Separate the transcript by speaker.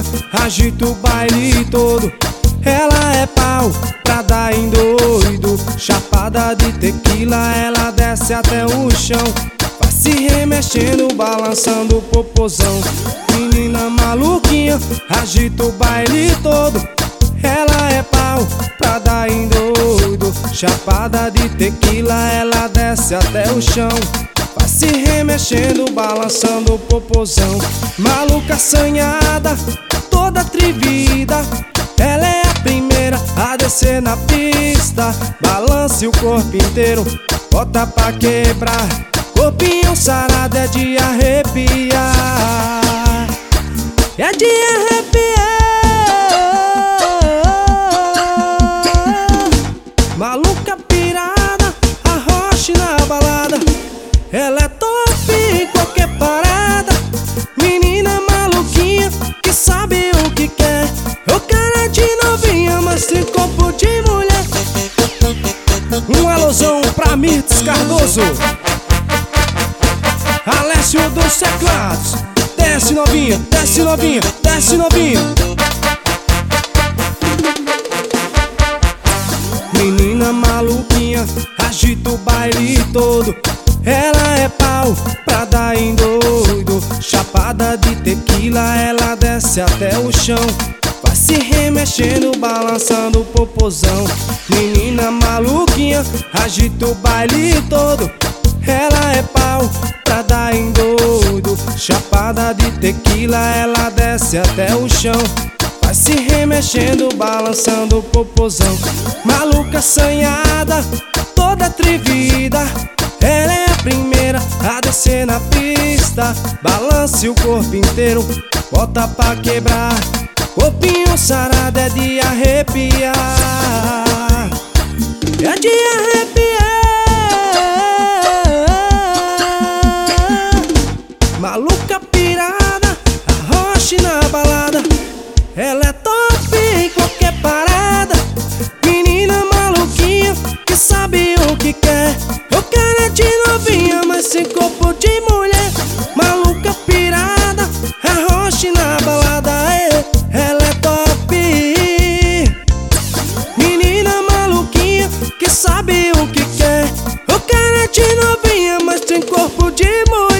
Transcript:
Speaker 1: agita o baile todo. Ela é pau pra dar em doido. Chapada de tequila, ela desce até o chão. Vai se remexendo, balançando o popozão. Menina maluquinha, agita o baile todo. Ela é pau pra dar em doido. Chapada de tequila, ela desce até o chão. Vai se remexendo, balançando o popozão. Maluca assanhada, toda atrevida. Ela é a primeira a descer na pista. Balance o corpo inteiro, bota pra quebrar. Corpinho sarado é de arrepiar. É de arrepiar. Maluca pirada, arroche na balada. Ela é top em qualquer parada. Menina maluquinha que sabe o que quer. O cara de novinha, mas tem corpo de mulher. Um alusão pra Mirtz Cardoso, Alessio dos teclados. Desce novinha, desce novinha, desce novinha. Menina maluquinha, agita o baile todo. Ela é pau pra dar em doido. Chapada de tequila, ela desce até o chão. Vai se remexendo, balançando o popozão. Menina maluquinha, agita o baile todo. Ela é pau pra dar em doido. Chapada de tequila, ela desce até o chão. Vai se remexendo, balançando o popozão. Maluca assanhada, toda atrevida. Ela é a primeira a descer na pista. Balance o corpo inteiro, bota pra quebrar. Corpinho sarado é de arrepiar. É de arrepiar. Maluca pirada, arroche na balada. Ela é top em qualquer parada. Menina maluquinha que sabe o que quer. O cara de novinha, mas sem corpo de mulher. Maluca pirada, arroche na balada. Ela é top. Menina maluquinha que sabe o que quer. O cara de novinha, mas tem corpo de mulher.